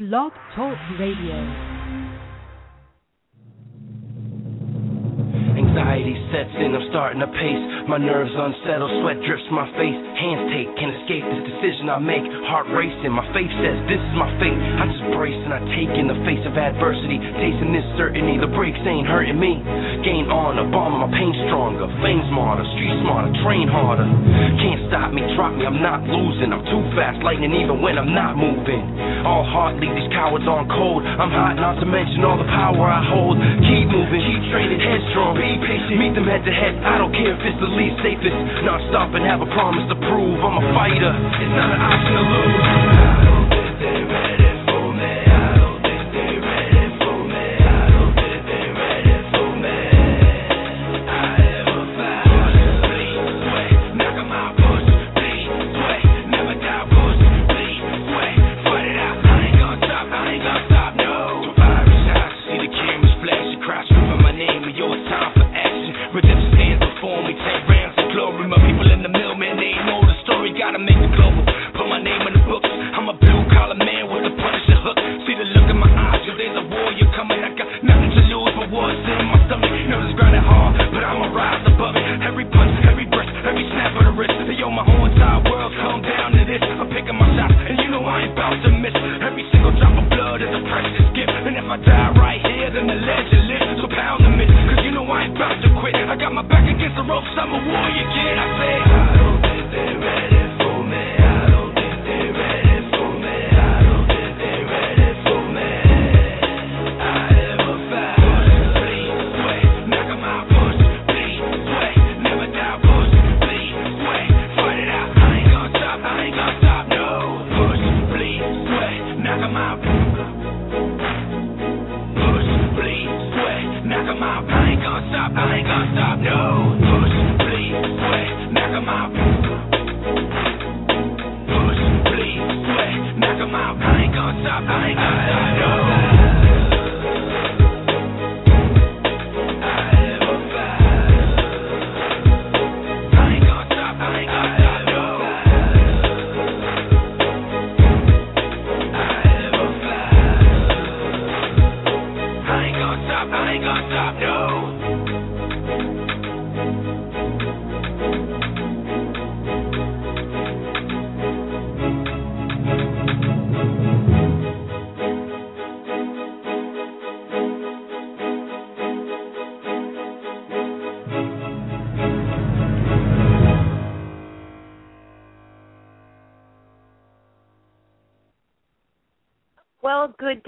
Blog Talk Radio. Anxiety sets in, I'm starting to pace. My nerves unsettled, sweat drips my face. Hands take, can't escape this decision I make. Heart racing, my faith says this is my fate. I just brace and I take in the face of adversity. Tasting this certainty, the breaks ain't hurting me. Gain honor, bomb my pain stronger. Fame smarter, street smarter, train harder. Can't stop me, drop me, I'm not losing. I'm too fast, lightning even when I'm not moving. All heart leave these cowards on cold. I'm hot, not to mention all the power I hold. Keep moving, keep training, headstrong. Be patient, meet them head to head. I don't care if it's the least safest. Not stop and have a promise to prove. I'm a fighter, it's not an option to lose. I don't think they're ready for me. I don't think they're ready for me. I don't think they're ready for me. I am a fighter. Bleed, sweat, knock 'em out. Push, bleed, sweat, never die. Push, bleed, sweat, fight it out. I ain't gonna stop, I ain't gonna stop, no. From fiery shots, see the cameras flashing, cry screaming my name, and yo, it's time for action. Redemption stands before me, 10 rounds of glory. My people in the mill, man, they ain't know the story. Gotta make it global, put my name in the books. I'm a blue-collar man with a Punisher hook. See the look in my eyes, yo, there's a warrior coming. I got nothing to lose, but what's in my stomach? Nerves grinding hard, but I'ma rise above it. Every punch, every breath, every snap of the wrist. Yo, my whole entire world come down to this. I'm picking my shots, and you know I ain't bout to miss. Every single drop of blood is a precious gift. And if I die right here, then the legend lives. So pound the myth, cause you know I ain't bout to quit. I got my back against the ropes, I'm a warrior kid. I say, I don't think they're ready for me. I don't think they're ready for me. I don't think they're ready for me. I am a fighter. Bleed, sweat, knock 'em out. Push, bleed, sweat, never die. Push, bleed, sweat, fight it out. I ain't gonna stop, I ain't gonna stop, no. Push, bleed, sweat, knock 'em out. Push, bleed, sweat, knock 'em out. I ain't gonna stop, I ain't gonna stop, no. Push, bleed, sweat, knock 'em out. Push, bleed, sweat, knock 'em out. I ain't gonna stop, I ain't gonna stop, no. I am a fighter. I ain't gonna stop, I ain't gonna stop, no. I am a fighter. I ain't gonna stop, I ain't gonna stop, no. Well, good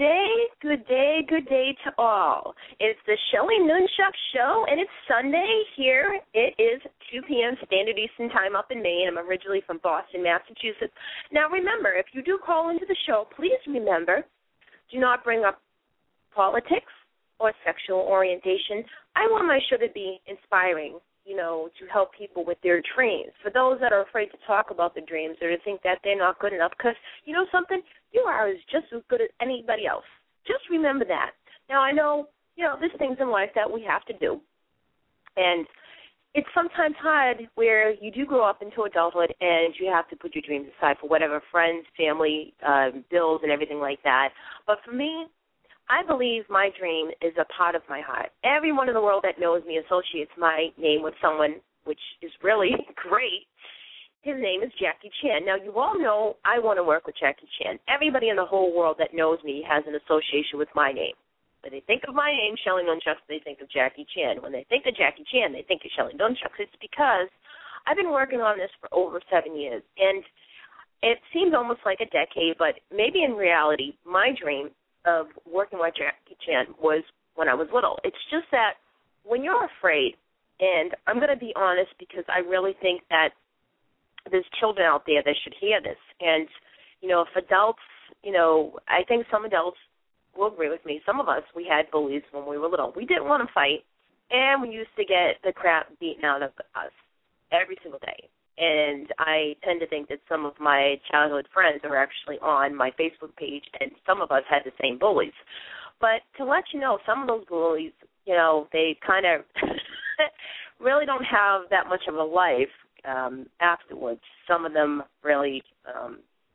day to all. It's the Shelly Nunchuck Show, and it's Sunday here. It is 2 p.m. Standard Eastern Time up in Maine. I'm originally from Boston, Massachusetts. Now, remember, if you do call into the show, please remember, do not bring up politics or sexual orientation. I want my show to be inspiring, to help people with their dreams. For those that are afraid to talk about their dreams or to think that they're not good enough, because you know something? You are just as good as anybody else. Just remember that. Now, I know, there's things in life that we have to do. And it's sometimes hard where you do grow up into adulthood and you have to put your dreams aside for whatever, friends, family, bills, and everything like that. But for me, I believe my dream is a part of my heart. Everyone in the world that knows me associates my name with someone, which is really great. His name is Jackie Chan. Now, you all know I want to work with Jackie Chan. Everybody in the whole world that knows me has an association with my name. When they think of my name, Shelly Nunchucks, they think of Jackie Chan. When they think of Jackie Chan, they think of Shelly Nunchucks. It's because I've been working on this for over 7 years, and it seems almost like a decade, but maybe in reality, my dream of working with Jackie Chan was when I was little. It's just that when you're afraid, and I'm going to be honest because I really think that there's children out there that should hear this. And, if adults, I think some adults will agree with me. Some of us, we had bullies when we were little. We didn't want to fight, and we used to get the crap beaten out of us every single day. And I tend to think that some of my childhood friends are actually on my Facebook page, and some of us had the same bullies. But to let you know, some of those bullies, they kind of really don't have that much of a life afterwards. Some of them really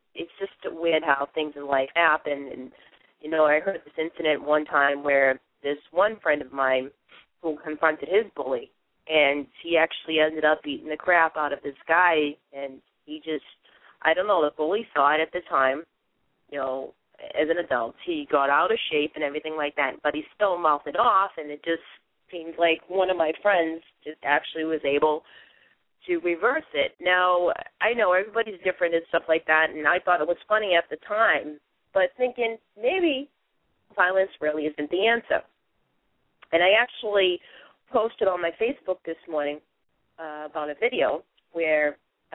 it's just weird how things in life happen. And, you know, I heard this incident one time where this one friend of mine who confronted his bully, and he actually ended up beating the crap out of this guy, and he just, I don't know, the bully saw it at the time, you know, as an adult. He got out of shape and everything like that, but he still mouthed it off, and it just seems like one of my friends just actually was able to reverse it. Now, I know everybody's different and stuff like that, and I thought it was funny at the time, but thinking maybe violence really isn't the answer. And I actually posted on my Facebook this morning about a video where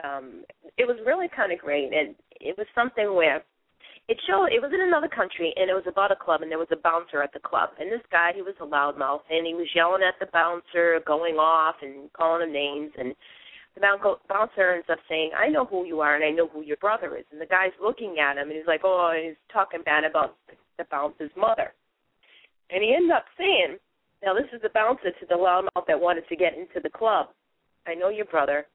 it was really kind of great, and it was something where it was in another country, and it was about a club, and there was a bouncer at the club. And this guy, he was a loudmouth, and he was yelling at the bouncer, going off and calling him names. And the bouncer ends up saying, I know who you are, and I know who your brother is. And the guy's looking at him, and he's like, oh, and he's talking bad about the bouncer's mother. And he ends up saying, now this is the bouncer to the loudmouth that wanted to get into the club. I know your brother,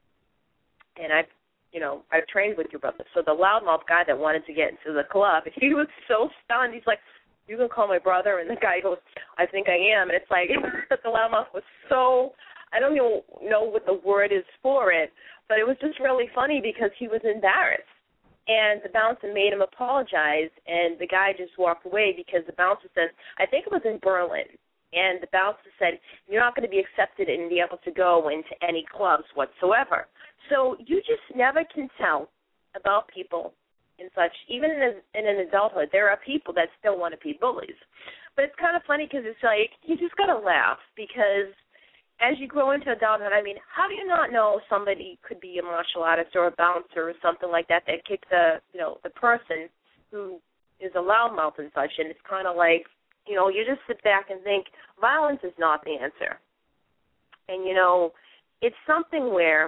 and I've trained with your brother. So the loudmouth guy that wanted to get into the club, he was so stunned. He's like, you can call my brother? And the guy goes, I think I am. And it's like, the loudmouth was so, I don't even know what the word is for it, but it was just really funny because he was embarrassed. And the bouncer made him apologize, and the guy just walked away because the bouncer said, I think it was in Berlin, and the bouncer said, you're not going to be accepted and be able to go into any clubs whatsoever. So you just never can tell about people and such. Even in an adulthood, there are people that still want to be bullies. But it's kind of funny because it's like you just got to laugh because as you grow into adulthood, I mean, how do you not know somebody could be a martial artist or a bouncer or something like that kicked the person who is a loudmouth and such, and it's kind of like, you know, you just sit back and think violence is not the answer. And, you know, it's something where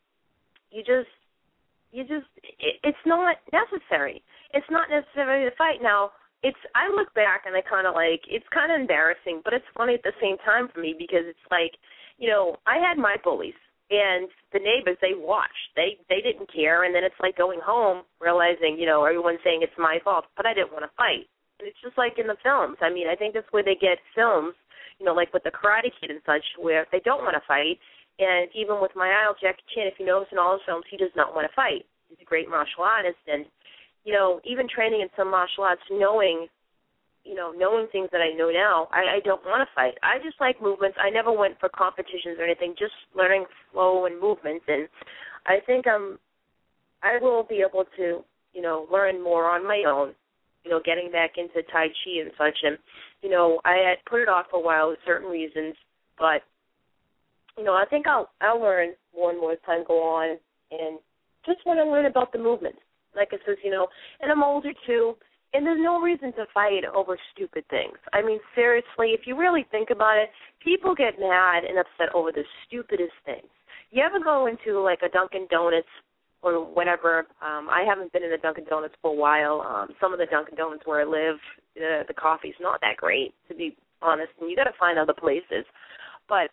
it's not necessary. It's not necessary to fight. Now, I look back and I kind of like, it's kind of embarrassing, but it's funny at the same time for me because it's like, you know, I had my bullies and the neighbors, they watched. They didn't care, and then it's like going home realizing, you know, everyone's saying it's my fault, but I didn't want to fight. And it's just like in the films. I mean, I think that's where they get films, you know, like with the Karate Kid and such, where they don't want to fight. And even with my idol, Jackie Chan, if you notice in all his films, he does not want to fight. He's a great martial artist. And, you know, even training in some martial arts, knowing things that I know now, I don't want to fight. I just like movements. I never went for competitions or anything, just learning flow and movements. And I think I will be able to, you know, learn more on my own, you know, getting back into Tai Chi and such. And, you know, I had put it off for a while with certain reasons, but, you know, I think I'll learn more and more as time go on and just want to learn about the movement. Like I says, you know, and I'm older too, and there's no reason to fight over stupid things. I mean, seriously, if you really think about it, people get mad and upset over the stupidest things. You ever go into like a Dunkin' Donuts or whatever? I haven't been in a Dunkin' Donuts for a while. Some of the Dunkin' Donuts where I live, the coffee's not that great, to be honest, and you got to find other places. But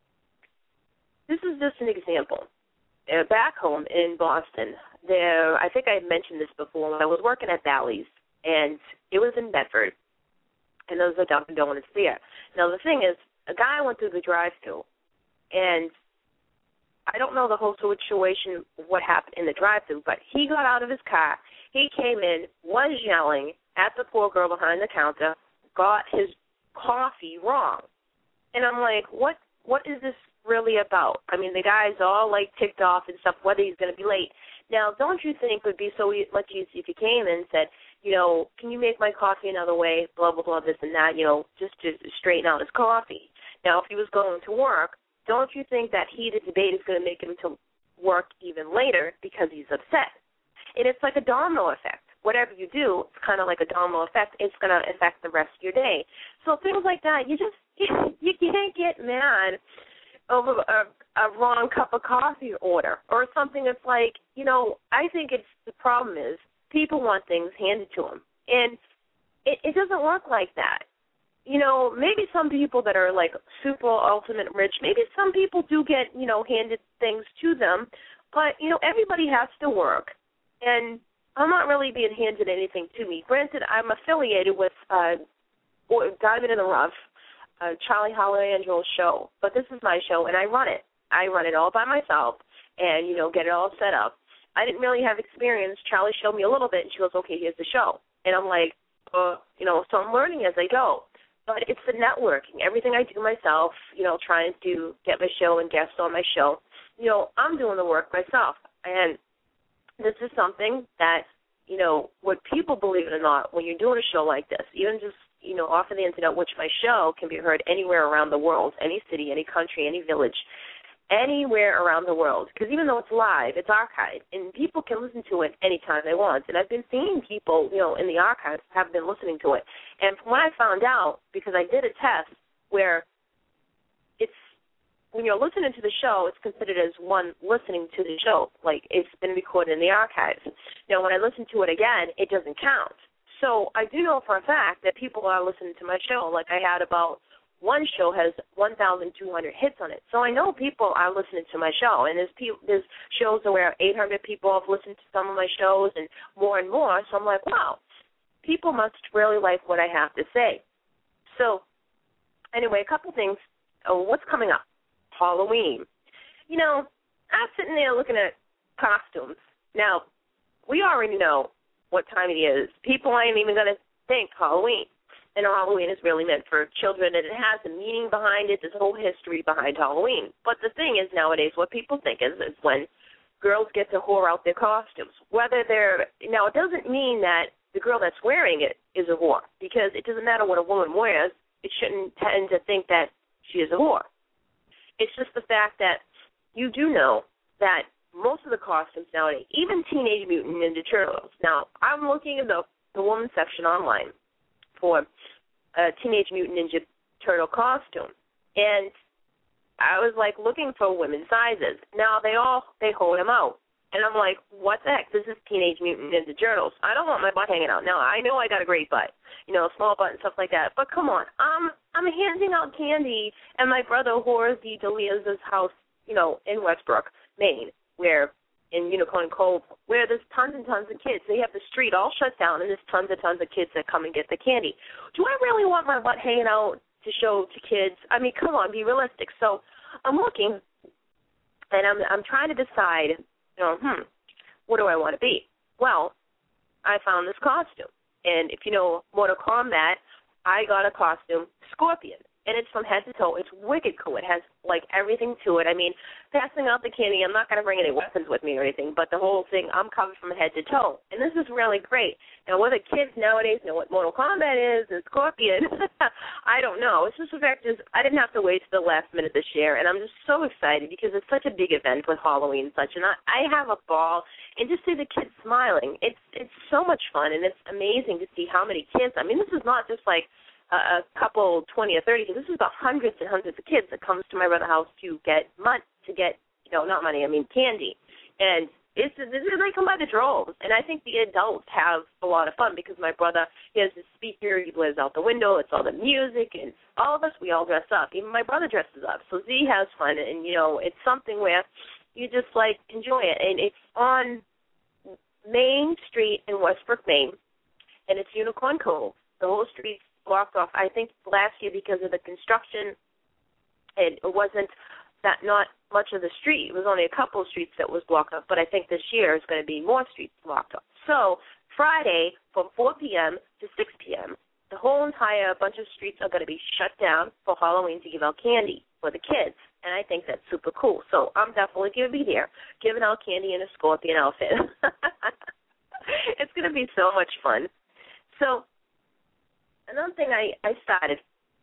this is just an example. Back home in Boston, I think I mentioned this before, when I was working at Bally's, and it was in Bedford, and there was a Dunkin' Donuts there. Now, the thing is, a guy went through the drive-thru, and I don't know the whole situation, what happened in the drive-thru, but he got out of his car, he came in, was yelling at the poor girl behind the counter, got his coffee wrong. And I'm like, what is this really about? I mean, the guy's all, like, ticked off and stuff, whether he's going to be late. Now, don't you think it would be so much easier if he came in and said, you know, can you make my coffee another way, blah, blah, blah, this and that, you know, just to straighten out his coffee. Now, if he was going to work, don't you think that heated debate is going to make him to work even later because he's upset? And it's like a domino effect. Whatever you do, it's kind of like a domino effect. It's going to affect the rest of your day. So things like that, you can't get mad over a wrong cup of coffee order or something that's like, you know, I think the problem is people want things handed to them. And it doesn't work like that. You know, maybe some people that are like super ultimate rich, maybe some people do get, you know, handed things to them. But, you know, everybody has to work. And I'm not really being handed anything to me. Granted, I'm affiliated with Diamond in the Rough, Charlie Holiangelo's show, but this is my show, and I run it. I run it all by myself and, get it all set up. I didn't really have experience. Charlie showed me a little bit, and she goes, okay, here's the show. And I'm like, so I'm learning as I go. But it's the networking. Everything I do myself, trying to get my show and guests on my show, I'm doing the work myself. And this is something that, what people, believe it or not, when you're doing a show like this, even just, off of the internet, which my show can be heard anywhere around the world, any city, any country, any village, anywhere around the world, because even though it's live, it's archived, and people can listen to it anytime they want. And I've been seeing people, in the archives have been listening to it. And from what I found out, because I did a test where when you're listening to the show, it's considered as one listening to the show, like it's been recorded in the archives. Now, when I listen to it again, it doesn't count. So I do know for a fact that people are listening to my show. Like I had about one show has 1,200 hits on it. So I know people are listening to my show, and there's shows where 800 people have listened to some of my shows and more. So I'm like, wow, people must really like what I have to say. So anyway, a couple things. What's coming up? Halloween. I'm sitting there looking at costumes. Now, we already know what time it is. People ain't even going to think Halloween. And Halloween is really meant for children, and it has a meaning behind it. There's a whole history behind Halloween. But the thing is, nowadays, what people think is when girls get to whore out their costumes. Now, it doesn't mean that the girl that's wearing it is a whore, because it doesn't matter what a woman wears. It shouldn't tend to think that she is a whore. It's just the fact that you do know that most of the costumes nowadays, even Teenage Mutant Ninja Turtles. Now, I'm looking at the women's section online for a Teenage Mutant Ninja Turtle costume, and I was like looking for women's sizes. Now they hold them out, and I'm like, what the heck? This is Teenage Mutant Ninja Turtles. I don't want my butt hanging out. Now I know I got a great butt, small butt and stuff like that. But come on, I'm handing out candy at my brother Horace D'Elia's house, in Westbrook, Maine, where in Unicorn Cove, where there's tons and tons of kids. They have the street all shut down, and there's tons and tons of kids that come and get the candy. Do I really want my butt hanging out to show to kids? I mean, come on, be realistic. So I'm looking, and I'm trying to decide, what do I want to be? Well, I found this costume. And if you know Mortal Kombat, I got a costume, Scorpion. And it's from head to toe. It's wicked cool. It has, everything to it. I mean, passing out the candy, I'm not going to bring any weapons with me or anything, but the whole thing, I'm covered from head to toe. And this is really great. Now, whether kids nowadays know what Mortal Kombat is and Scorpion, I don't know. It's just the fact is I didn't have to wait to the last minute this year, and I'm just so excited because it's such a big event with Halloween and such. And I have a ball, and just see the kids smiling. It's so much fun, and it's amazing to see how many kids. I mean, this is not just a couple, 20 or 30 kids. This is the hundreds and hundreds of kids that comes to my brother's house to get not money, I mean candy. And they come by the droves. And I think the adults have a lot of fun because my brother, he has this speaker, he blares out the window, it's all the music, and all of us, we all dress up. Even my brother dresses up. So Z has fun, and, it's something where you just, enjoy it. And it's on Main Street in Westbrook, Maine, and it's Unicorn Cove. The whole street's blocked off. I think last year because of the construction, it wasn't not much of the street. It was only a couple of streets that was blocked off, but I think this year is going to be more streets blocked off. So Friday from 4 p.m. to 6 p.m., the whole entire bunch of streets are going to be shut down for Halloween to give out candy for the kids, and I think that's super cool. So I'm definitely going to be there giving out candy in a Scorpion outfit. It's going to be so much fun. So another thing I started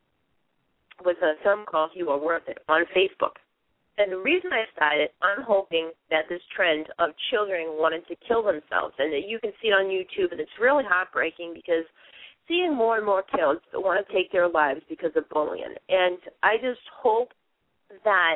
was a film called You Are Worth It on Facebook. And the reason I started, I'm hoping that this trend of children wanting to kill themselves, and that you can see it on YouTube, and it's really heartbreaking because seeing more and more kids that want to take their lives because of bullying. And I just hope that,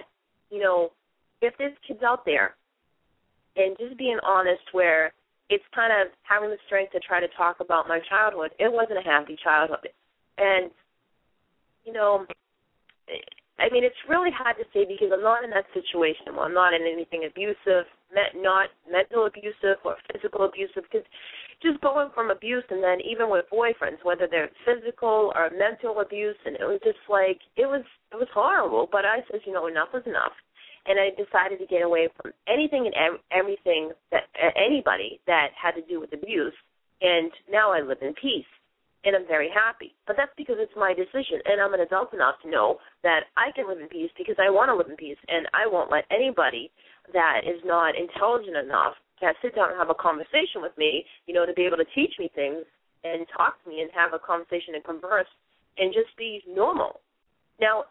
if there's kids out there, and just being honest where it's kind of having the strength to try to talk about my childhood. It wasn't a happy childhood. And, I mean, it's really hard to say because I'm not in that situation. Well, I'm not in anything abusive, not mental abusive or physical abusive, because just going from abuse and then even with boyfriends, whether they're physical or mental abuse, and it was just like, it was horrible. But I said, enough is enough. And I decided to get away from anything and everything, anybody that had to do with abuse. And now I live in peace. And I'm very happy. But that's because it's my decision, and I'm an adult enough to know that I can live in peace because I want to live in peace, and I won't let anybody that is not intelligent enough to sit down and have a conversation with me, to be able to teach me things and talk to me and have a conversation and converse and just be normal. Now,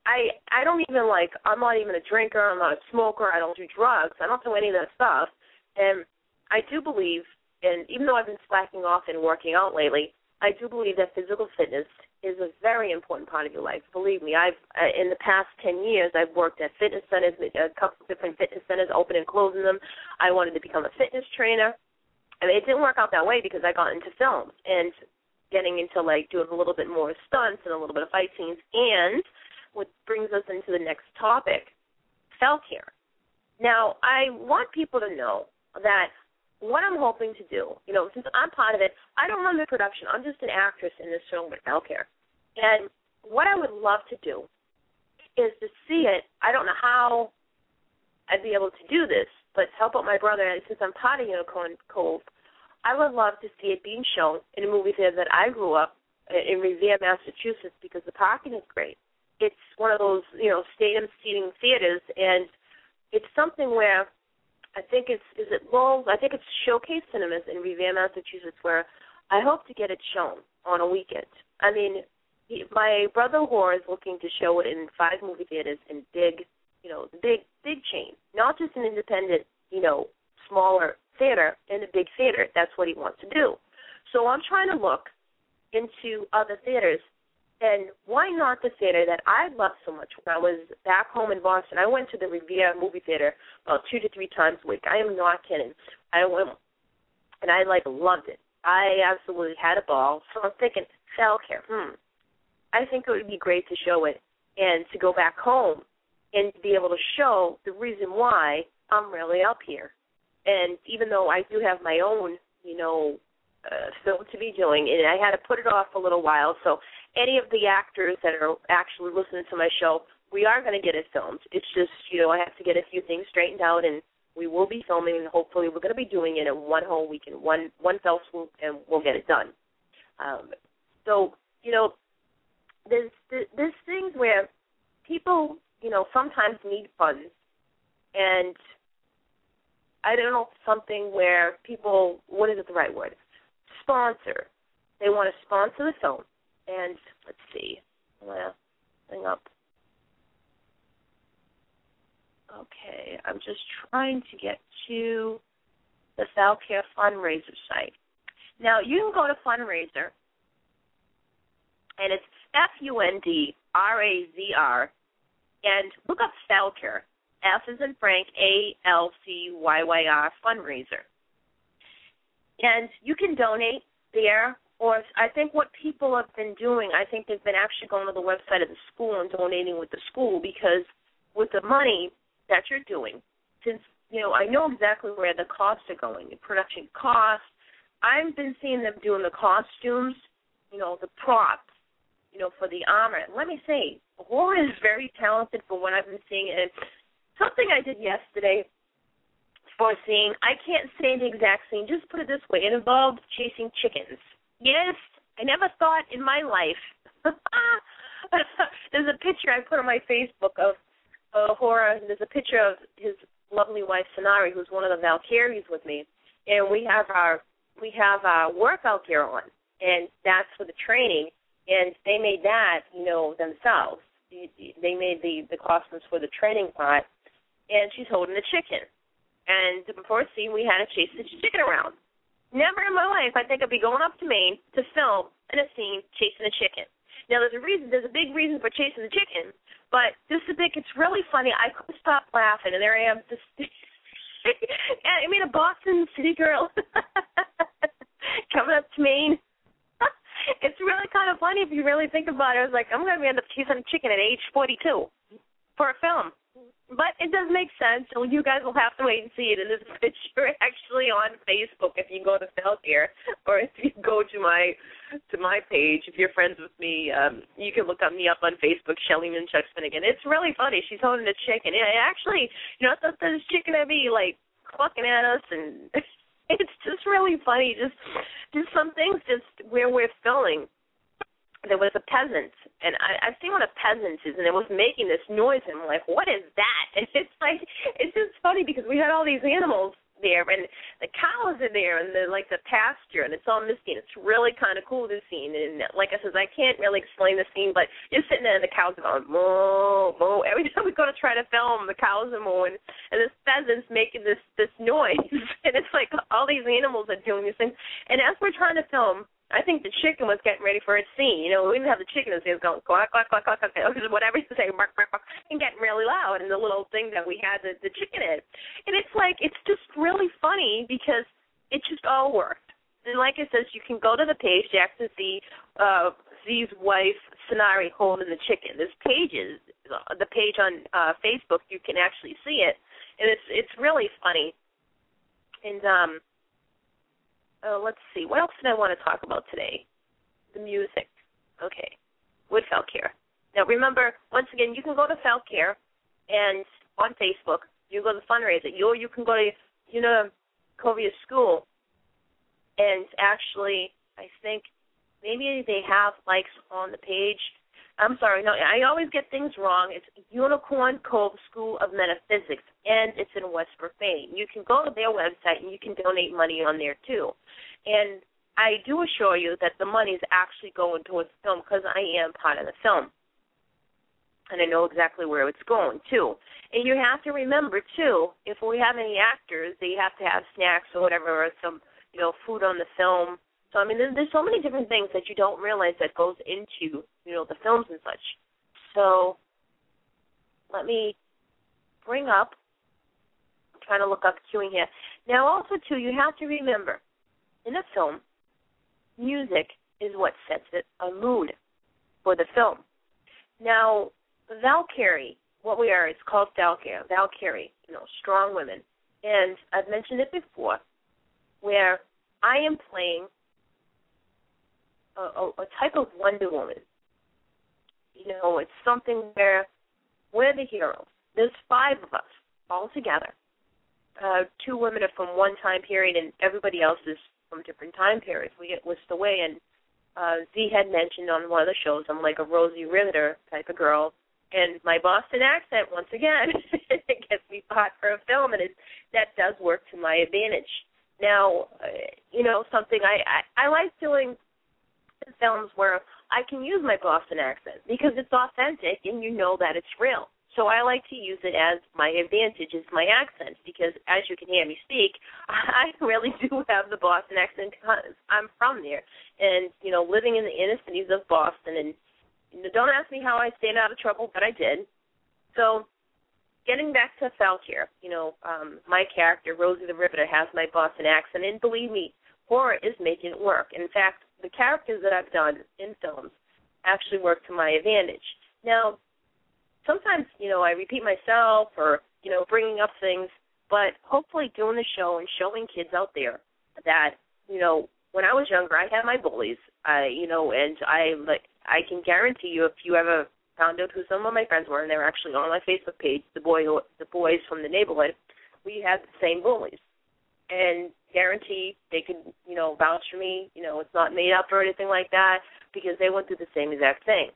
I don't even I'm not even a drinker, I'm not a smoker, I don't do drugs, I don't do any of that stuff. And I do believe, and even though I've been slacking off and working out lately, I do believe that physical fitness is a very important part of your life. Believe me, in the past 10 years, I've worked at fitness centers, a couple of different fitness centers, opening and closing them. I wanted to become a fitness trainer. I mean, it didn't work out that way because I got into films and getting into, doing a little bit more stunts and a little bit of fight scenes. And what brings us into the next topic, self-care. Now, I want people to know that what I'm hoping to do, since I'm part of it, I don't run the production. I'm just an actress in this film with Self-Care. And what I would love to do is to see it. I don't know how I'd be able to do this, but to help out my brother, and since I'm part of Unicorn Cove, I would love to see it being shown in a movie theater that I grew up in Revere, Massachusetts, because the parking is great. It's one of those, stadium seating theaters, and it's something where I think it's Lowell? I think it's Showcase Cinemas in Revere, Massachusetts, where I hope to get it shown on a weekend. I mean, my brother Horace is looking to show it in 5 movie theaters in big chain, not just an independent, smaller theater in a big theater. That's what he wants to do. So I'm trying to look into other theaters. And why not the theater that I loved so much when I was back home in Boston? I went to the Revere movie theater about 2 to 3 times a week. I am not kidding. I went, and I, loved it. I absolutely had a ball. So I'm thinking, Self-Care, I think it would be great to show it and to go back home and to be able to show the reason why I'm really up here. And even though I do have my own, film to be doing, and I had to put it off a little while, so any of the actors that are actually listening to my show, we are going to get it filmed. It's just, I have to get a few things straightened out, and we will be filming, and hopefully we're going to be doing it in one whole weekend, one fell swoop, and we'll get it done. There's things where people, sometimes need funds, and I don't know, something where people, what is it the right word? Sponsor. They want to sponsor the film. And let's see. I'm going to bring up. Okay. I'm just trying to get to the Self-Care fundraiser site. Now, you can go to fundraiser, and it's FUNDRAZR, and look up Self-Care. F as in Frank, ALCYYR fundraiser. And you can donate there, or I think what people have been doing, I think they've been actually going to the website of the school and donating with the school, because with the money that you're doing, since, I know exactly where the costs are going, the production costs. I've been seeing them doing the costumes, the props, for the armor. And let me say, Laura is very talented for what I've been seeing. And something I did yesterday for a scene, I can't say the exact scene, just put it this way, it involved chasing chickens. Yes, I never thought in my life. There's a picture I put on my Facebook of Hora. There's a picture of his lovely wife, Sonari, who's one of the Valkyries with me. And we have our workout gear on, and that's for the training. And they made that, themselves. They made the costumes for the training part, and she's holding the chicken. And before a scene, we had to chase the chicken around. Never in my life I think I'd be going up to Maine to film in a scene chasing a chicken. Now, there's a big reason for chasing the chicken, but it's really funny. I couldn't stop laughing, and there I am, a Boston city girl coming up to Maine. It's really kind of of funny if you really think about it. I was like, I'm going to end up chasing a chicken at age 42 for a film. But it does make sense, so you guys will have to wait and see it in this picture actually on Facebook if you go to Falcare, or if you go to my page. If you're friends with me, you can look me up on Facebook, Shelly Nunchuck Finnegan. It's really funny. She's holding a chicken. And actually, I thought this chicken would be like clucking at us, and it's just really funny. Just some things just where we're filming. There was a peasant, and I've seen what a peasant is, and it was making this noise, and I'm like, what is that? And it's just funny because we had all these animals there, and the cows are there, and the pasture, and it's all misty, and it's really kind of cool, this scene. And like I said, I can't really explain the scene, but you're sitting there, and the cows are going, moo, moo. Every time we go to try to film, the cows are mooing, and this pheasant's making this noise, and it's like all these animals are doing these things. And as we're trying to film, I think the chicken was getting ready for its scene. We didn't have the chicken as he was going quack, quack, quack, quack, quack, whatever he's saying, bark, bark, bark, and getting really loud, and the little thing that we had the chicken in. And it's like, it's just really funny because it just all worked. And like it says, you can go to the page to actually see Z's wife, Sonari, holding the chicken. There's pages, the page on Facebook, you can actually see it. And it's really funny. And, let's see. What else did I want to talk about today? The music. Okay. With Falcare. Now, remember, once again, you can go to Falcare, and on Facebook, you go to the fundraiser. You can go to Covia School, and actually, I think maybe they have likes on the page. I'm sorry, no, I always get things wrong. It's Unicorn Cove School of Metaphysics, and it's in West Burfane. You can go to their website, and you can donate money on there, too. And I do assure you that the money is actually going towards the film because I am part of the film. And I know exactly where it's going, too. And you have to remember, too, if we have any actors, they have to have snacks or whatever, or some, food on the film. So, I mean, there's so many different things that you don't realize that goes into, the films and such. So let me bring up, I'm trying to look up queuing here. Now, also, too, you have to remember, in a film, music is what sets it a mood for the film. Now, Valkyrie, what we are, it's called Valkyrie, strong women. And I've mentioned it before, where I am playing a type of Wonder Woman. It's something where we're the heroes. There's 5 of us all together. 2 women are from one time period, and everybody else is from different time periods. We get whisked away, and Z had mentioned on one of the shows, I'm like a Rosie Riveter type of girl, and my Boston accent, once again, it gets me hot for a film, and that does work to my advantage. Now, something I like doing films where I can use my Boston accent because it's authentic and you know that it's real. So I like to use it as my advantage, is my accent, because as you can hear me speak, I really do have the Boston accent because I'm from there. And, living in the inner cities of Boston, and don't ask me how I stayed out of trouble, but I did. So getting back to Falcare, my character, Rosie the Riveter, has my Boston accent, and believe me, horror is making it work. In fact, the characters that I've done in films actually work to my advantage. Now, sometimes, I repeat myself or, bringing up things, but hopefully doing the show and showing kids out there that, when I was younger, I had my bullies, and I can guarantee you if you ever found out who some of my friends were, and they were actually on my Facebook page, the boys from the neighborhood, we had the same bullies. And guarantee they could, vouch for me. It's not made up or anything like that because they went through the same exact thing.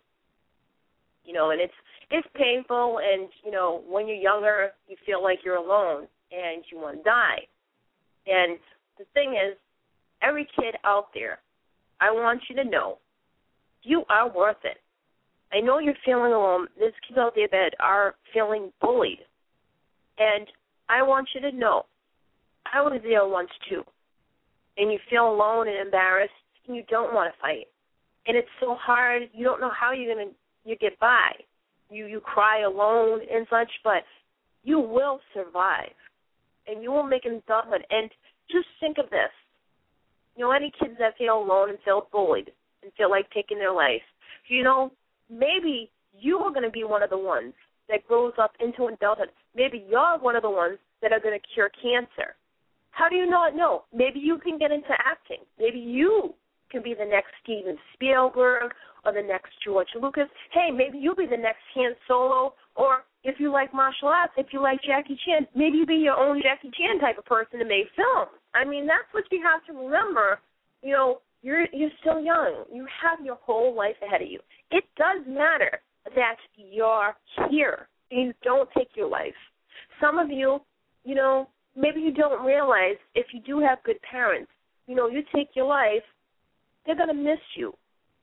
And it's painful, and, when you're younger, you feel like you're alone and you want to die. And the thing is, every kid out there, I want you to know, you are worth it. I know you're feeling alone. There's kids out there that are feeling bullied. And I want you to know, I was there once too. And you feel alone and embarrassed, and you don't want to fight. And it's so hard, you don't know how you get by. You cry alone and such, but you will survive. And you will make an adulthood. And just think of this. Any kids that feel alone and feel bullied, and feel like taking their life. You know, maybe you are going to be one of the ones that grows up into adulthood. Maybe you're one of the ones that are going to cure cancer. How do you not know? Maybe you can get into acting. Maybe you can be the next Steven Spielberg or the next George Lucas. Hey, maybe you'll be the next Han Solo, or if you like martial arts, if you like Jackie Chan, maybe you be your own Jackie Chan type of person to make films. I mean, that's what you have to remember. You know, you're still young. You have your whole life ahead of you. It does matter that you're here and you don't take your life. Some of you, you know, maybe you don't realize if you do have good parents, you know, you take your life, they're going to miss you.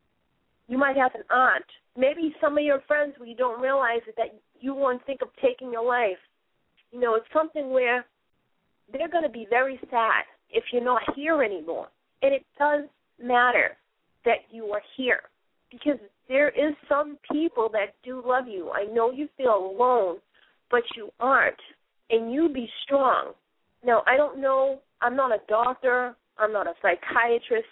You might have an aunt. Maybe some of your friends where you don't realize it, that you won't think of taking your life. You know, it's something where they're going to be very sad if you're not here anymore. And it does matter that you are here because there is some people that do love you. I know you feel alone, but you aren't, and you be strong. Now, I don't know. I'm not a doctor. I'm not a psychiatrist.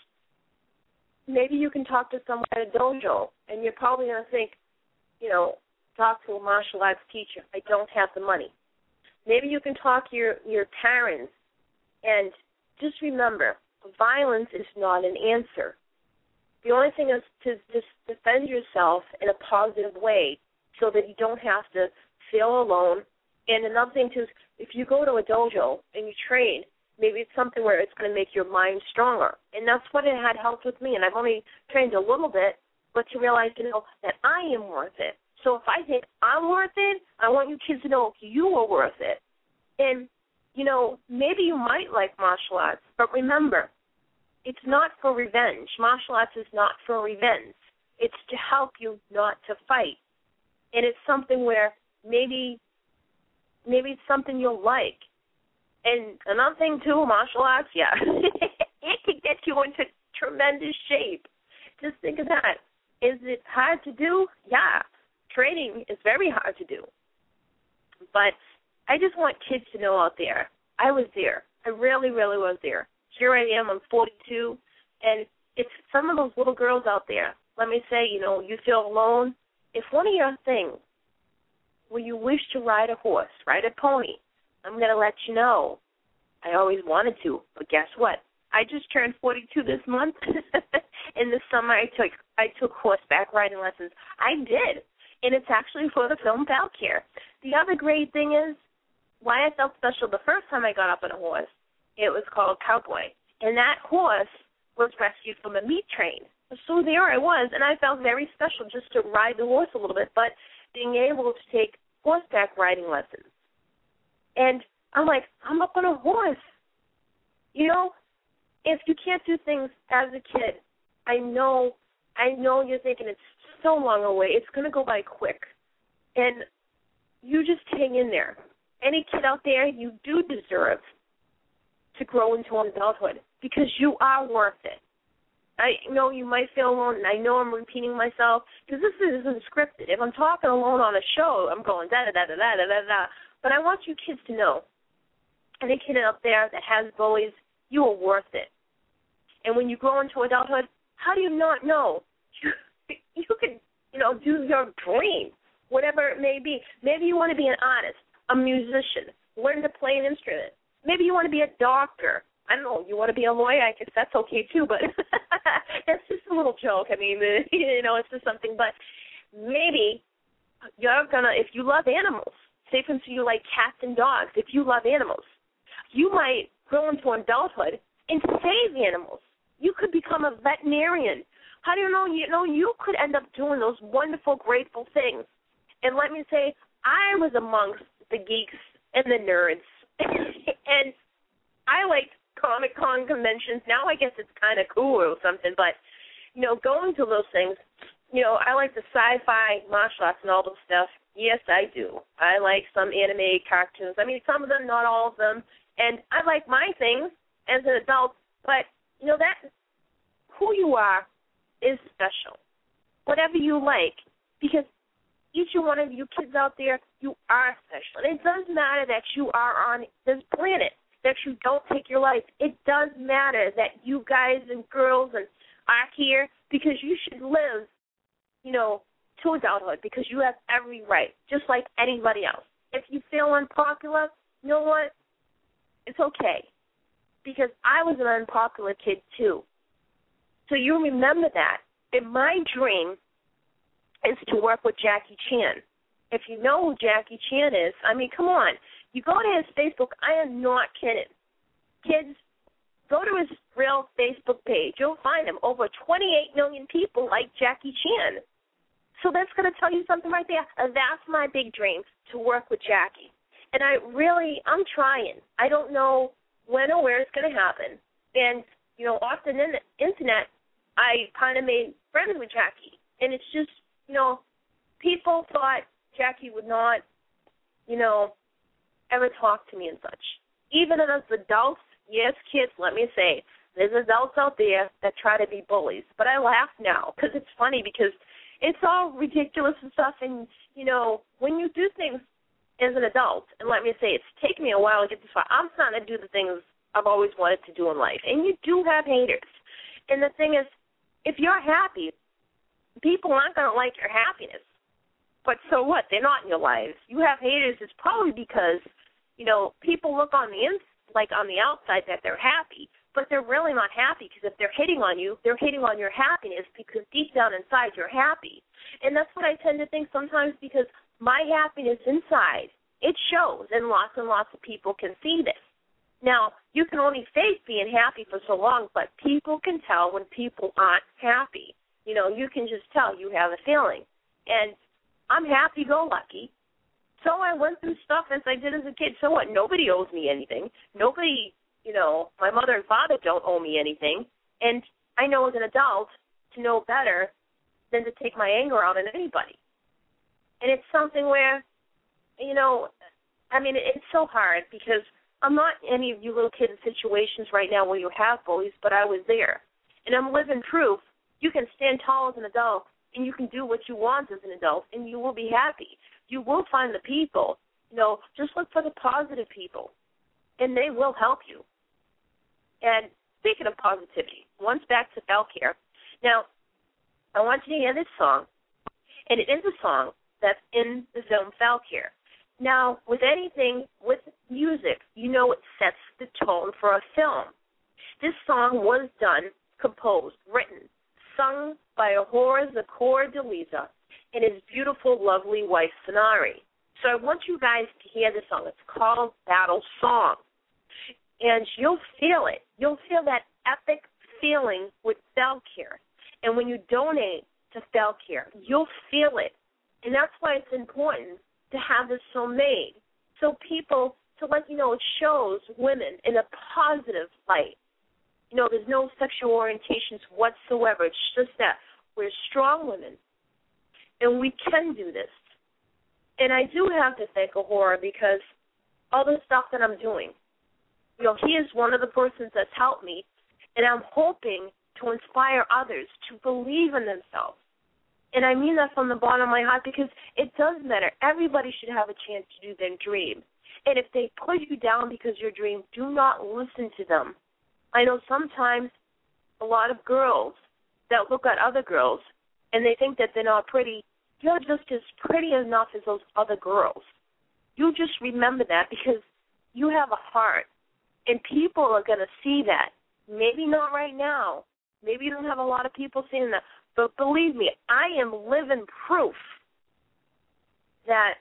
Maybe you can talk to someone at a dojo, and you're probably going to think, you know, talk to a martial arts teacher. I don't have the money. Maybe you can talk to your parents, and just remember, violence is not an answer. The only thing is to just defend yourself in a positive way so that you don't have to feel alone. And another thing, too, is if you go to a dojo and you train, maybe it's something where it's going to make your mind stronger. And that's what it had helped with me. And I've only trained a little bit, but to realize, you know, that I am worth it. So if I think I'm worth it, I want you kids to know you are worth it. And, you know, maybe you might like martial arts, but remember, it's not for revenge. Martial arts is not for revenge. It's to help you not to fight. And it's something where maybe it's something you'll like. And another thing, too, martial arts, yeah, it can get you into tremendous shape. Just think of that. Is it hard to do? Yeah. Training is very hard to do. But I just want kids to know out there, I was there. I really, really was there. Here I am, I'm 42, and it's some of those little girls out there. Let me say, you know, you feel alone. If one of your things where you wish to ride a horse, ride a pony, I'm going to let you know. I always wanted to, but guess what? I just turned 42 this month. In the summer, I took horseback riding lessons. I did, and it's actually for the film Valkyr. The other great thing is why I felt special the first time I got up on a horse. It was called Cowboy, and that horse was rescued from a meat train. So there I was, and I felt very special just to ride the horse a little bit, but being able to take horseback riding lessons. And I'm like, I'm up on a horse. You know, if you can't do things as a kid, I know you're thinking it's so long away. It's going to go by quick. And you just hang in there. Any kid out there, you do deserve to grow into adulthood because you are worth it. I know you might feel alone, and I know I'm repeating myself because this isn't scripted. If I'm talking alone on a show, I'm going da-da-da-da-da-da-da-da. But I want you kids to know, any kid out there that has bullies, you are worth it. And when you grow into adulthood, how do you not know? You can, you know, do your dream, whatever it may be. Maybe you want to be an artist, a musician, learn to play an instrument. Maybe you want to be a doctor. I don't know, you want to be a lawyer? I guess that's okay too, but that's just a little joke. I mean, you know, it's just something. But maybe you're going to, if you love animals, say for instance you like cats and dogs, if you love animals, you might grow into adulthood and save animals. You could become a veterinarian. How do you know? You know, you could end up doing those wonderful, grateful things. And let me say, I was amongst the geeks and the nerds. And I liked Comic-Con conventions. Now I guess it's kind of cool or something, but, you know, going to those things, you know, I like the sci-fi martial arts and all those stuff. Yes, I do. I like some anime cartoons. I mean, some of them, not all of them. And I like my things as an adult, but, you know, that who you are is special. Whatever you like, because each one of you kids out there, you are special. And it doesn't matter that you are on this planet, that you don't take your life. It does matter that you guys and girls are here because you should live, to adulthood, because you have every right, just like anybody else. If you feel unpopular, you know what? It's okay, because I was an unpopular kid too. So you remember that. And my dream is to work with Jackie Chan. If you know who Jackie Chan is, I mean, come on. You go to his Facebook, I am not kidding. Kids, go to his real Facebook page. You'll find him. Over 28 million people like Jackie Chan. So that's going to tell you something right there. That's my big dream, to work with Jackie. And I'm trying. I don't know when or where it's going to happen. And, off the internet, I kind of made friends with Jackie. And it's just, people thought Jackie would not, ever talk to me and such. Even as adults, yes, kids, let me say, there's adults out there that try to be bullies. But I laugh now because it's funny, because it's all ridiculous and stuff. And, when you do things as an adult, and let me say, it's taken me a while to get this far. I'm starting to do the things I've always wanted to do in life. And you do have haters. And the thing is, if you're happy, people aren't going to like your happiness. But so what? They're not in your lives. You have haters. It's probably because, people look on the outside that they're happy, but they're really not happy, because if they're hitting on you, they're hitting on your happiness, because deep down inside you're happy. And that's what I tend to think sometimes, because my happiness inside, it shows, and lots of people can see this. Now, you can only fake being happy for so long, but people can tell when people aren't happy. You can just tell you have a feeling. And I'm happy-go-lucky. So I went through stuff as I did as a kid. So what? Nobody owes me anything. Nobody, my mother and father don't owe me anything. And I know as an adult to know better than to take my anger out on anybody. And it's something where, it's so hard, because I'm not any of you little kids in situations right now where you have bullies, but I was there. And I'm living proof you can stand tall as an adult, and you can do what you want as an adult, and you will be happy. You will find the people. Just look for the positive people, and they will help you. And speaking of positivity, once back to Falcare. Now, I want you to hear this song, and it is a song that's in the film Falcare. Now, with anything, with music, it sets the tone for a film. This song was done, composed, written, sung by Ahura Zakor Deliza and his beautiful, lovely wife, Sonari. So I want you guys to hear this song. It's called Battle Song. And you'll feel it. You'll feel that epic feeling with Falcare. And when you donate to Falcare, you'll feel it. And that's why it's important to have this film made. So people, to let you know, it shows women in a positive light. There's no sexual orientations whatsoever. It's just that we're strong women, and we can do this. And I do have to thank Ahura, because all the stuff that I'm doing, he is one of the persons that's helped me, and I'm hoping to inspire others to believe in themselves. And I mean that from the bottom of my heart, because it does matter. Everybody should have a chance to do their dream. And if they put you down because your dream, do not listen to them. I know sometimes a lot of girls that look at other girls and they think that they're not pretty. You're just as pretty enough as those other girls. You just remember that, because you have a heart, and people are going to see that. Maybe not right now. Maybe you don't have a lot of people seeing that. But believe me, I am living proof that,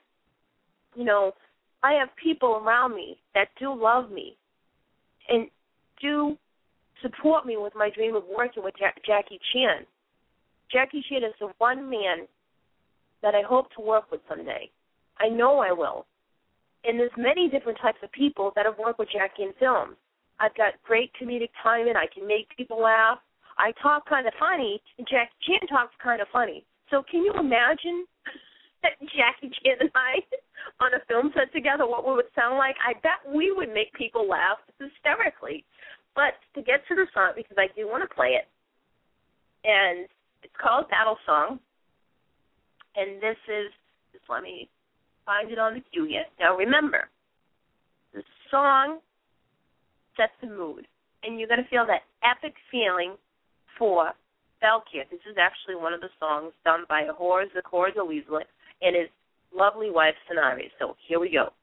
I have people around me that do love me and do support me with my dream of working with Jackie Chan. Jackie Chan is the one man that I hope to work with someday. I know I will. And there's many different types of people that have worked with Jackie in films. I've got great comedic timing. I can make people laugh. I talk kind of funny, and Jackie Chan talks kind of funny. So can you imagine Jackie Chan and I on a film set together, what we would sound like? I bet we would make people laugh hysterically. But to get to the song, because I do want to play it, and it's called Battle Song, and this is, just let me find it on the cue yet. Now remember, the song sets the mood, and you're going to feel that epic feeling for Belkir. This is actually one of the songs done by Hor Zakor Deliza and his lovely wife, Sanari. So here we go.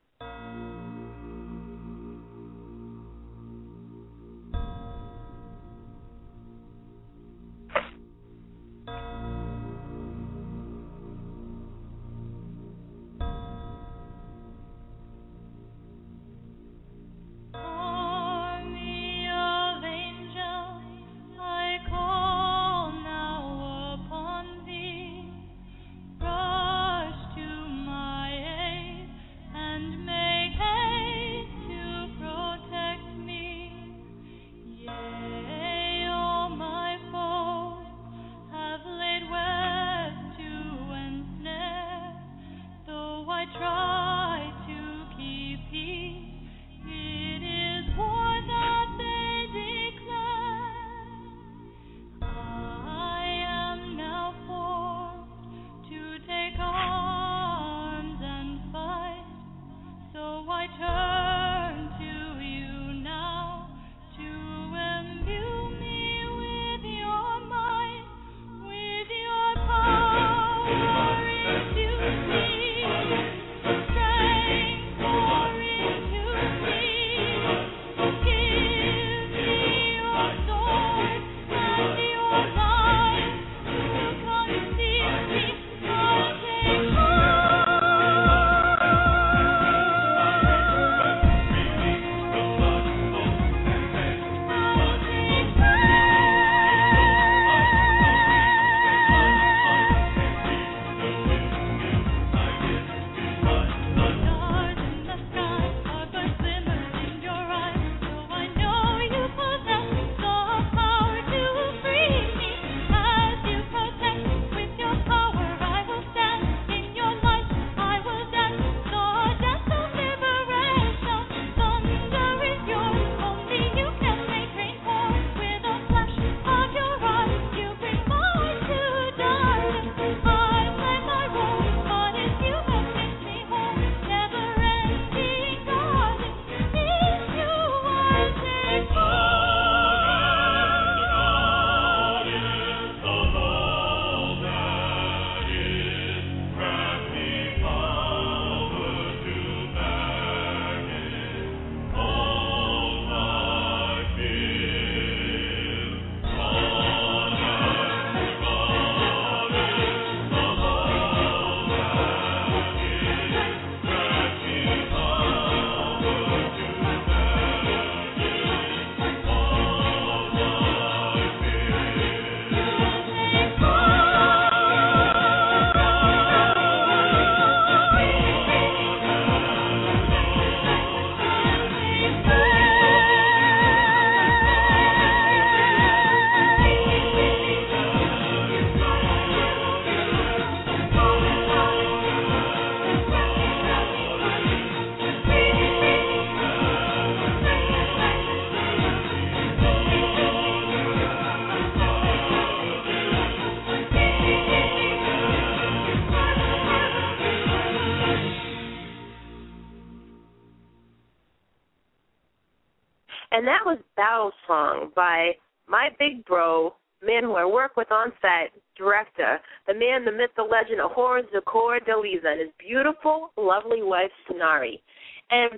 And that was Battle Song by my big bro, man who I work with on set, director, the man, the myth, the legend, Hor Zakor Deliza, and his beautiful, lovely wife, Sanari. And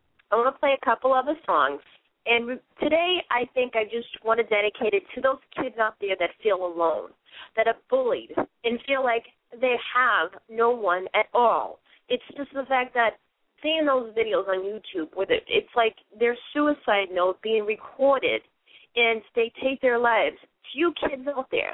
I want to play a couple other songs. And today, I think I just want to dedicate it to those kids out there that feel alone, that are bullied, and feel like they have no one at all. It's just the fact that seeing those videos on YouTube with it's like their suicide note being recorded and they take their lives. To you kids out there,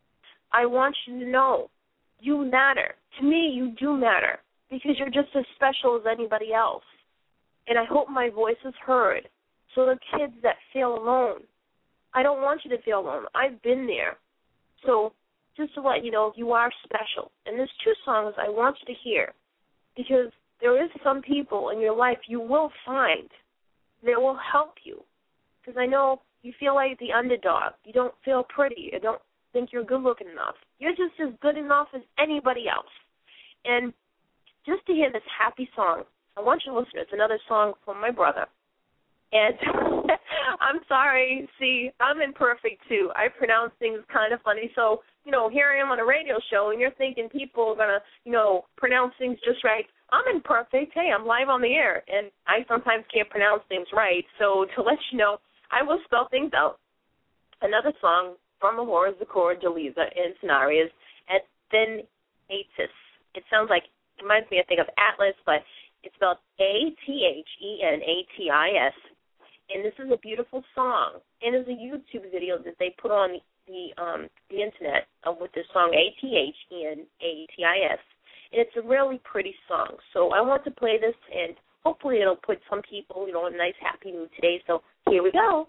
I want you to know you matter. To me, you do matter because you're just as special as anybody else. And I hope my voice is heard. So the kids that feel alone, I don't want you to feel alone. I've been there. So just to let you know, you are special. And there's two songs I want you to hear because there is some people in your life you will find that will help you. Because I know you feel like the underdog. You don't feel pretty. You don't think you're good looking enough. You're just as good enough as anybody else. And just to hear this happy song, I want you to listen. It's another song from my brother. And I'm sorry. See, I'm imperfect, too. I pronounce things kind of funny. So, here I am on a radio show, and you're thinking people are going to, pronounce things just right. I'm imperfect. Hey, I'm live on the air, and I sometimes can't pronounce things right. So to let you know, I will spell things out. Another song from Ahura Zakor Deliza in Scenarios at Athenatis. It sounds like, it reminds me, I think, of Atlas, but it's spelled Athenatis. And this is a beautiful song. And it's a YouTube video that they put on the internet with this song, Athenatis. And it's a really pretty song. So I want to play this, and hopefully it'll put some people, in a nice, happy mood today. So here we go.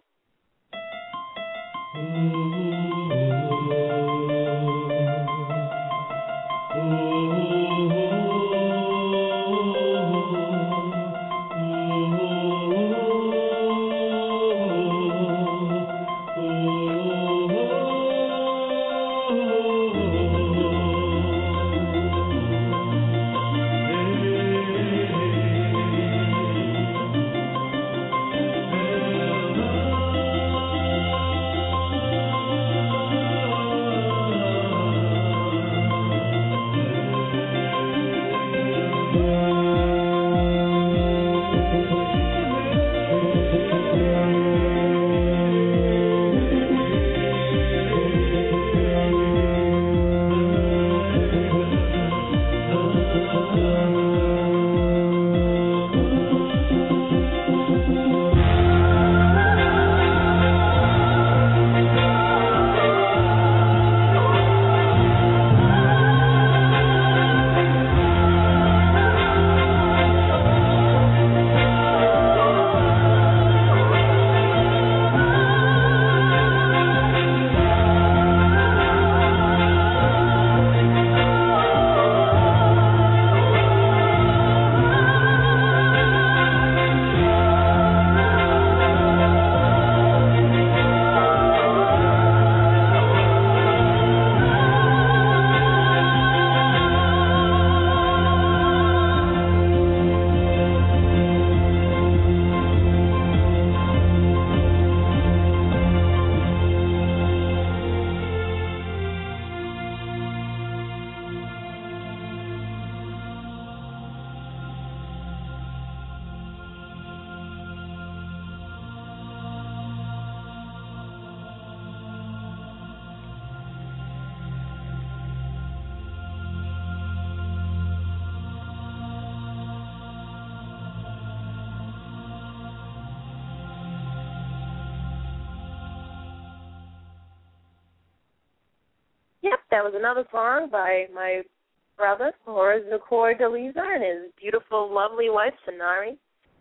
That was another song by my brother, Ahura Zakor Deliza, and his beautiful, lovely wife, Sanari.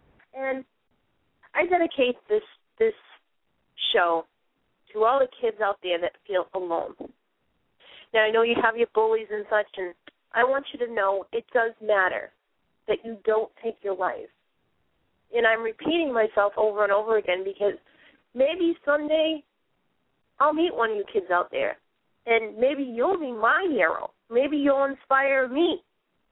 And I dedicate this show to all the kids out there that feel alone. Now, I know you have your bullies and such, and I want you to know it does matter that you don't take your life. And I'm repeating myself over and over again because maybe someday I'll meet one of you kids out there. And maybe you'll be my hero. Maybe you'll inspire me.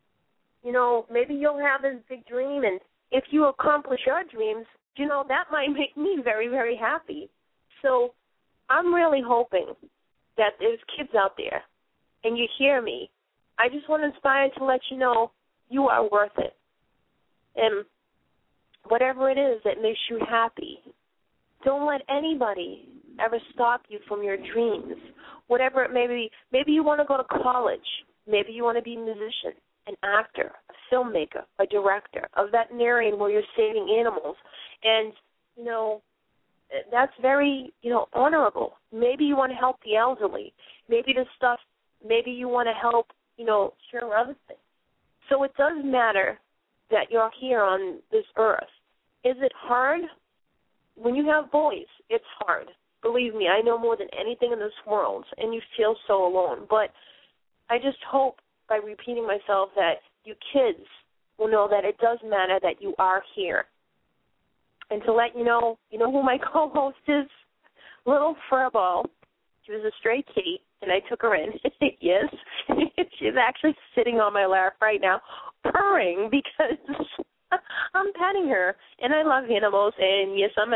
Maybe you'll have this big dream, and if you accomplish your dreams, that might make me very, very happy. So I'm really hoping that there's kids out there, and you hear me. I just want to inspire to let you know you are worth it. And whatever it is that makes you happy, don't let anybody ever stop you from your dreams. Whatever it may be, maybe you want to go to college. Maybe you want to be a musician, an actor, a filmmaker, a director, a veterinarian where you're saving animals. And, that's very, honorable. Maybe you want to help the elderly. Maybe you want to help, share other things. So it does matter that you're here on this earth. Is it hard? When you have boys, it's hard. Believe me, I know more than anything in this world, and you feel so alone. But I just hope by repeating myself that you kids will know that it does matter that you are here. And to let you know who my co-host is? Little Furball. She was a stray kitty, and I took her in. Yes, she's actually sitting on my lap right now, purring because I'm petting her. And I love animals, and yes, I'm a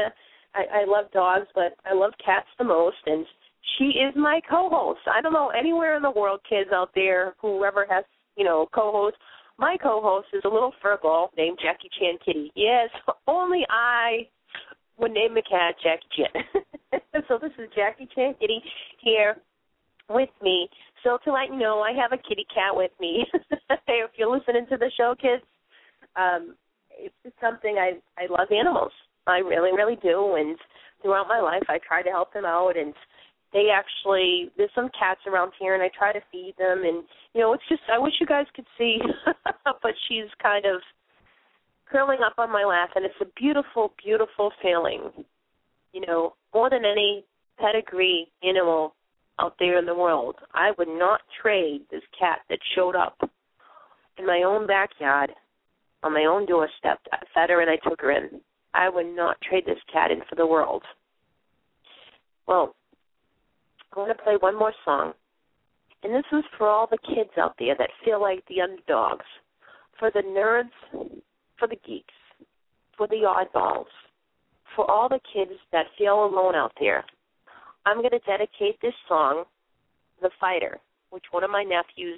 I love dogs, but I love cats the most, and she is my co-host. I don't know anywhere in the world, kids out there, whoever has, co-host. My co-host is a little fur ball named Jackie Chan Kitty. Yes, only I would name the cat Jackie Chan. So this is Jackie Chan Kitty here with me. So to let you know, I have a kitty cat with me. If you're listening to the show, kids, it's just something I love animals. I really, really do. And throughout my life, I try to help them out. And there's some cats around here, and I try to feed them. And, it's just, I wish you guys could see, but she's kind of curling up on my lap, and it's a beautiful, beautiful feeling. More than any pedigree animal out there in the world, I would not trade this cat that showed up in my own backyard, on my own doorstep. I fed her and I took her in. I would not trade this cat in for the world. Well, I want to play one more song, and this is for all the kids out there that feel like the underdogs, for the nerds, for the geeks, for the oddballs, for all the kids that feel alone out there. I'm going to dedicate this song, The Fighter, which one of my nephews,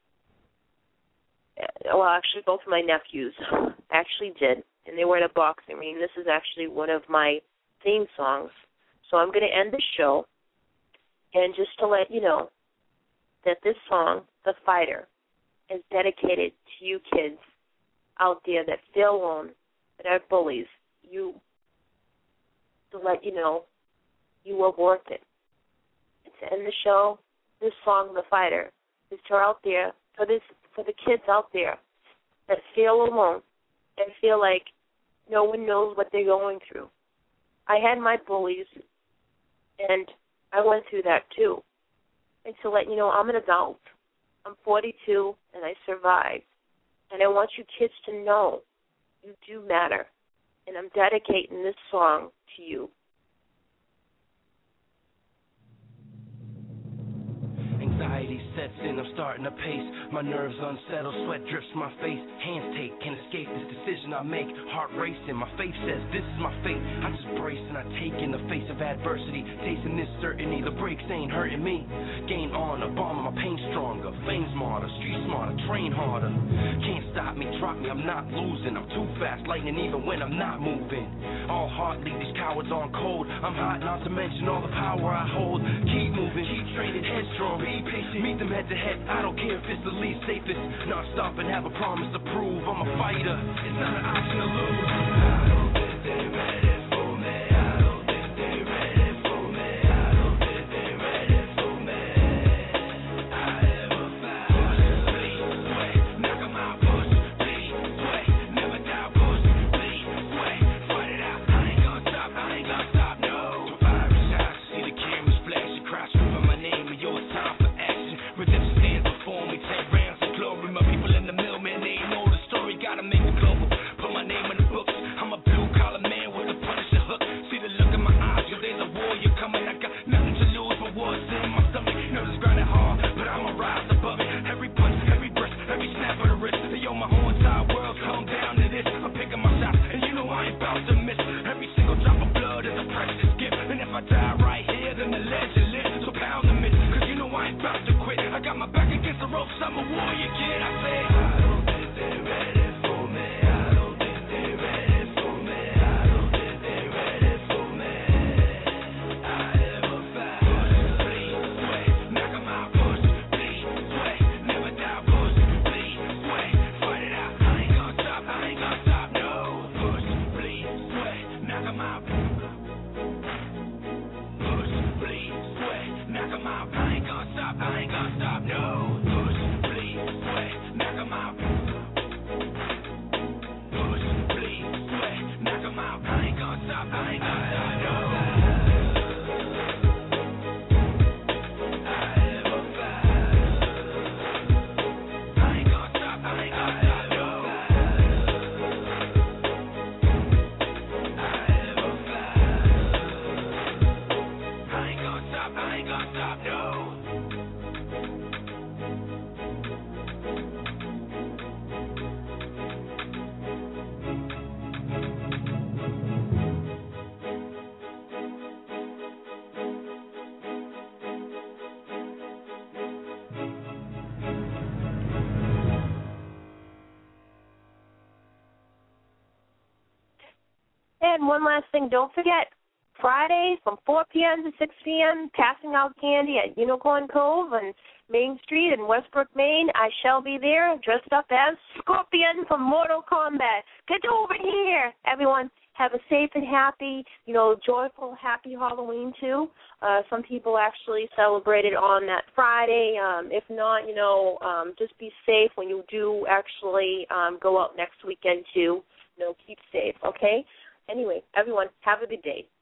actually both of my nephews actually did, and they were in a boxing ring. This is actually one of my theme songs. So I'm going to end the show, and just to let you know that this song, The Fighter, is dedicated to you kids out there that feel alone, that are bullies. To let you know, you are worth it. And to end the show, this song, The Fighter, is for out there, for the kids out there that feel alone and feel like no one knows what they're going through. I had my bullies, and I went through that too. And to let you know, I'm an adult. I'm 42, and I survived. And I want you kids to know you do matter. And I'm dedicating this song to you. Anxiety sets in, I'm starting to pace. My nerves unsettled, sweat drips my face. Hands take, can't escape this decision I make. Heart racing, my faith says this is my fate. I just brace and I take in the face of adversity. Tasting this certainty, the breaks ain't hurting me. Gain honor, bomb my pain stronger. Fame smarter, street smarter, train harder. Can't stop me, drop me, I'm not losing. I'm too fast, lightning even when I'm not moving. All heart leave these cowards on cold. I'm hot, not to mention all the power I hold. Keep moving, keep training, headstrong. Be patient, meet them head to head. I don't care if it's the least safest. Not stop and have a promise to prove. I'm a fighter, it's not an option to lose. I don't think they're ready for me. I don't think they're ready for me. I don't think they're ready for me. I am a fighter. Bleed, sweat, knock 'em out. Push, bleed, sweat, never doubt. Push, bleed, sweat, fight it out. I ain't gonna stop, no. So fire shots, see the cameras flashing, cry screaming my name, and your time for action. Redemption stands before me, 10 rounds of glory. My people in the mill, man, they ain't know the story. Gotta make it global, put my name in the books. I'm a blue-collar man with a Punisher hook. See the look in my eyes, yo, there's a warrior coming. I got nothing to lose but what's in my stomach. Nerves grinding hard, but I'ma rise above it. Every punch, every breath, every snap of the wrist. Yo, my whole entire world come down to this. I'm picking my shots, and you know I ain't bout to miss. Every single drop of blood is a precious gift. And if I die right here, then the legend lives. So pound the myth, cause you know I ain't bout to quit. I got my back against the ropes, I'm a warrior kid. I say, I don't think they're ready for me. I don't think they're ready for me. I don't think they're ready for me. I am a fighter. Bleed, sweat, knock 'em out. Push, bleed, sweat, never doubt. Push, bleed, sweat, fight it out. I ain't gonna stop, no. Push, bleed, sweat, knock 'em out. Push, bleed, sweat, knock 'em out. I ain't gonna stop, no. Push, bleed, sweat, knock 'em out. and one last thing, don't forget, Friday from 4 p.m. to 6 p.m., passing out candy at Unicorn Cove on Main Street in Westbrook, Maine. I shall be there dressed up as Scorpion from Mortal Kombat. Get over here, everyone. Have a safe and happy, joyful, happy Halloween, too. Some people actually celebrate it on that Friday. If not, just be safe when you do actually go out next weekend, too. Keep safe, okay? Anyway, everyone, have a good day.